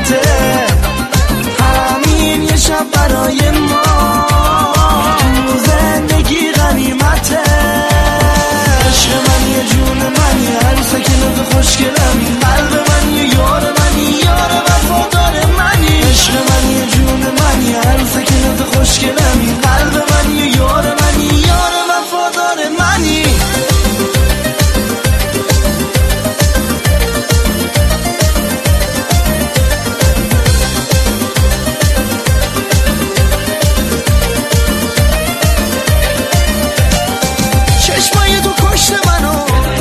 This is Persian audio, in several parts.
غنیمته، همین یه شب برای ما تو زندگی غنیمته. عشق من یه جون منی، هر سکنت خوشگلمی، قلب من یه یار منی، یار وفادار منی. عشق من یه جون منی، هر سکنت خوشگلمی، قلب من یه یار منی، یار وفادار منی. چشمای تو کشت منو،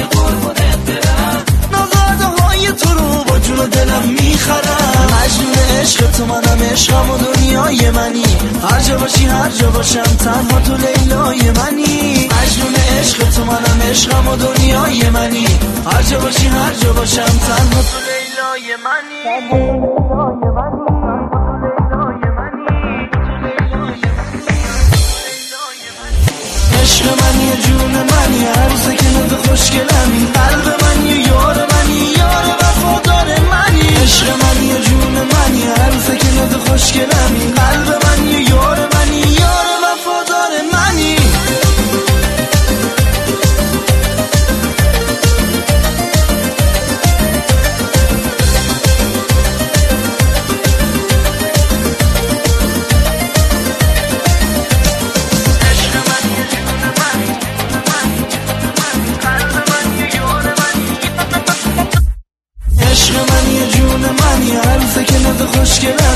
نازرده های تو رو با جون و دلم میخرم. مجنون عشق تو منم، عشقم و دنیای منی، هر جا باشی هر جا باشم تنها تو لیلای منی. مجنون عشق تو منم، عشقم و دنیای منی، هر جا باشی هر جا باشم تنها تو لیلای منی. عشق من یه جون منی، هر سکنت خوشگلمی، قلب من یه یار منی، یار وفادار منی. عشق من یه جون منی، هر سکنت خوشگلمی، قلب من یه یار منی، یار وفادار منی. عشق من یه جون منی، هر سکنت خوشگلمی،